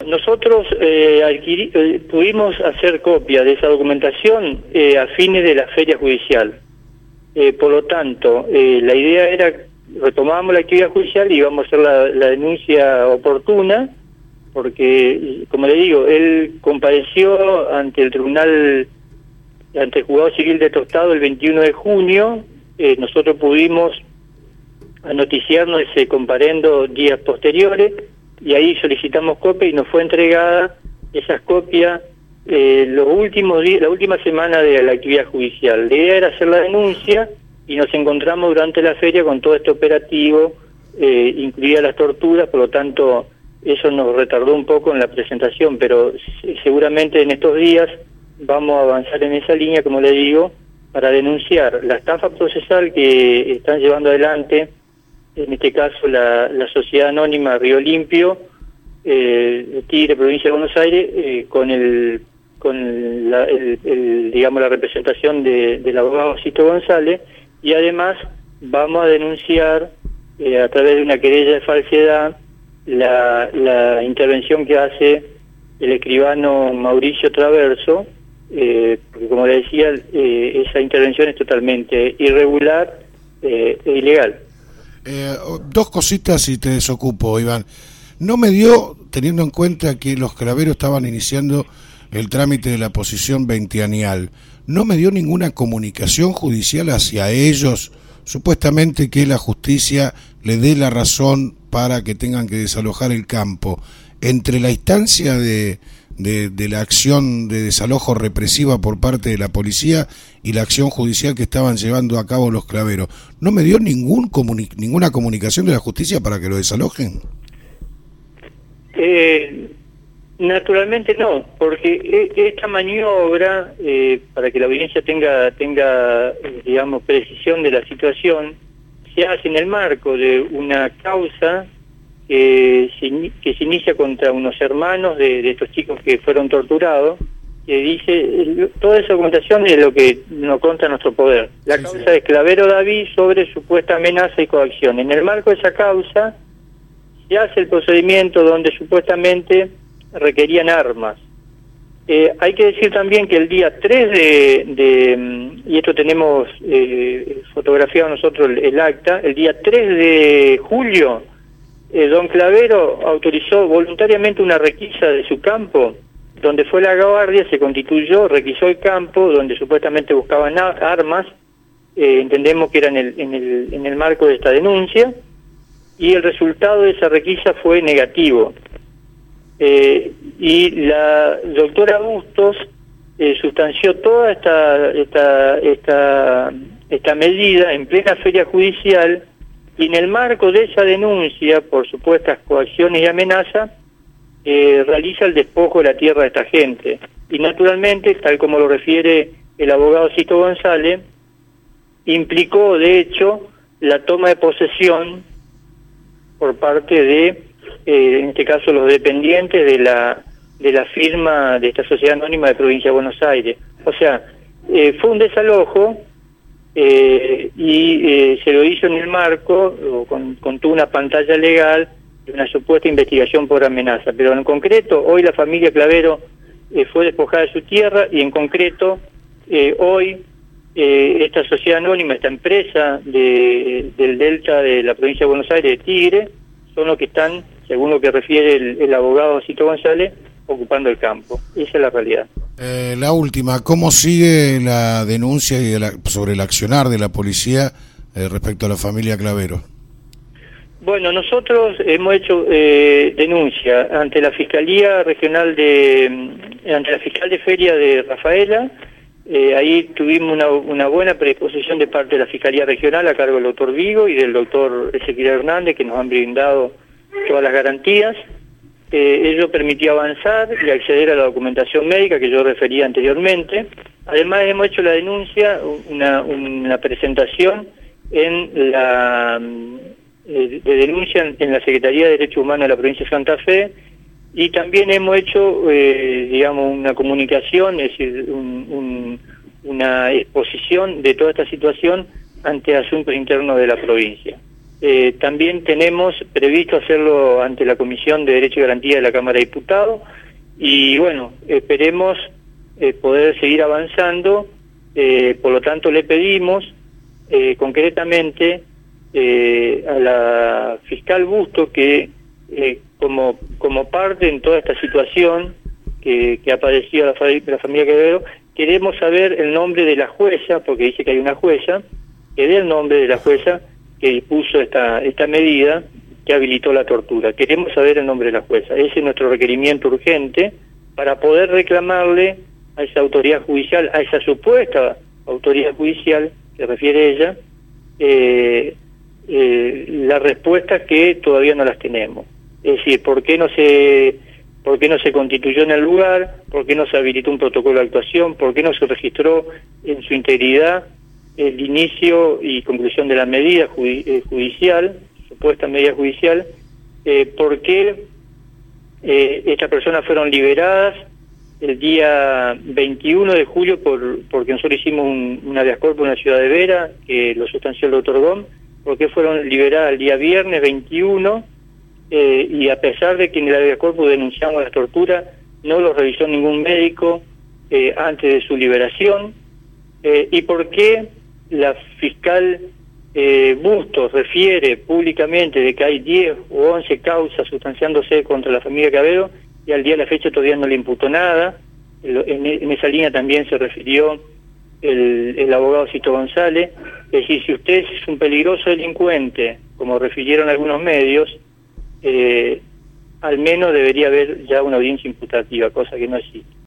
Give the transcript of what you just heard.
nosotros pudimos hacer copia de esa documentación a fines de la feria judicial. Por lo tanto, la idea era, retomábamos la actividad judicial y íbamos a hacer la denuncia oportuna, porque, como le digo, él compareció ante el tribunal, ante el juzgado civil de Tostado el 21 de junio, nosotros pudimos noticiarnos ese comparendo días posteriores, y ahí solicitamos copia y nos fue entregada esas copias los últimos días, la última semana de la actividad judicial. La idea era hacer la denuncia y nos encontramos durante la feria con todo este operativo, incluidas las torturas, por lo tanto eso nos retardó un poco en la presentación, pero seguramente en estos días vamos a avanzar en esa línea, como le digo, para denunciar la estafa procesal que están llevando adelante, en este caso la Sociedad Anónima Río Limpio, Tigre, provincia de Buenos Aires, digamos, la representación del abogado Cito González, y además vamos a denunciar a través de una querella de falsedad la intervención que hace el escribano Mauricio Traverso, porque, como le decía, esa intervención es totalmente irregular e ilegal. Dos cositas y te desocupo, Iván. No me dio, teniendo en cuenta que los Claveros estaban iniciando el trámite de la posición veinteañal, no me dio ninguna comunicación judicial hacia ellos, supuestamente que la justicia le dé la razón para que tengan que desalojar el campo. Entre la instancia de la acción de desalojo represiva por parte de la policía y la acción judicial que estaban llevando a cabo los Claveros, ¿no me dio ninguna comunicación de la justicia para que lo desalojen? Naturalmente no, porque esta maniobra, para que la audiencia tenga digamos, precisión de la situación, se hace en el marco de una causa que se inicia contra unos hermanos de estos chicos que fueron torturados, que dice, toda esa documentación es lo que nos consta nuestro poder. La causa de Clavero David sobre supuesta amenaza y coacción. En el marco de esa causa se hace el procedimiento donde supuestamente requerían armas. Hay que decir también que el día 3 y esto tenemos fotografiado nosotros el acta, el día 3 de julio, don Clavero autorizó voluntariamente una requisa de su campo, donde fue la guardia, se constituyó, requisó el campo, donde supuestamente buscaban armas, entendemos que era en el marco de esta denuncia, y el resultado de esa requisa fue negativo. Y la doctora Bustos sustanció toda esta medida en plena feria judicial, y en el marco de esa denuncia por supuestas coacciones y amenazas realiza el despojo de la tierra de esta gente. Y naturalmente, tal como lo refiere el abogado Cito González, implicó de hecho la toma de posesión por parte de en este caso los dependientes de la firma de esta Sociedad Anónima de Provincia de Buenos Aires. O sea, fue un desalojo y se lo hizo en el marco, con toda una pantalla legal de una supuesta investigación por amenaza. Pero en concreto, hoy la familia Clavero fue despojada de su tierra, y en concreto, hoy esta Sociedad Anónima, esta empresa del Delta de la Provincia de Buenos Aires, de Tigre, son los que están, según lo que refiere el abogado Cito González, ocupando el campo. Esa es la realidad. La última, ¿cómo sigue la denuncia sobre el accionar de la policía respecto a la familia Clavero? Bueno, nosotros hemos hecho denuncia ante la Fiscalía Regional ante la Fiscal de Feria de Rafaela. Ahí tuvimos una buena predisposición de parte de la Fiscalía Regional a cargo del doctor Vigo y del doctor Ezequiel Hernández, que nos han brindado todas las garantías. Ello permitió avanzar y acceder a la documentación médica que yo refería anteriormente. Además hemos hecho la denuncia, una presentación en de denuncia en la Secretaría de Derechos Humanos de la provincia de Santa Fe, y también hemos hecho, digamos, una comunicación, es decir, una exposición de toda esta situación ante asuntos internos de la provincia. También tenemos previsto hacerlo ante la Comisión de Derecho y Garantía de la Cámara de Diputados y bueno, esperemos poder seguir avanzando. Por lo tanto le pedimos concretamente a la fiscal Busto que como parte en toda esta situación que ha padecido la familia Quevedo, queremos saber el nombre de la jueza, porque dice que hay una jueza, que dé el nombre de la jueza que dispuso esta medida que habilitó la tortura. Queremos saber el nombre de la jueza. Ese es nuestro requerimiento urgente para poder reclamarle a esa autoridad judicial, a esa supuesta autoridad judicial que refiere ella, las respuestas que todavía no las tenemos. Es decir, ¿por qué no se constituyó en el lugar? ¿Por qué no se habilitó un protocolo de actuación? ¿Por qué no se registró en su integridad el inicio y conclusión de la medida judicial, supuesta medida judicial? ¿Por qué estas personas fueron liberadas el día 21 de julio porque nosotros hicimos un habeas corpus en la ciudad de Vera, que lo sustanció el doctor Gómez? ¿Por qué fueron liberadas el día viernes 21? Y a pesar de que en el habeas corpus denunciamos la tortura, no lo revisó ningún médico antes de su liberación. ¿Y por qué la fiscal Bustos refiere públicamente de que hay 10 o 11 causas sustanciándose contra la familia Quevedo y al día de la fecha todavía no le imputó nada? En esa línea también se refirió el abogado Cito González. Es decir, si usted es un peligroso delincuente, como refirieron algunos medios, al menos debería haber ya una audiencia imputativa, cosa que no existe.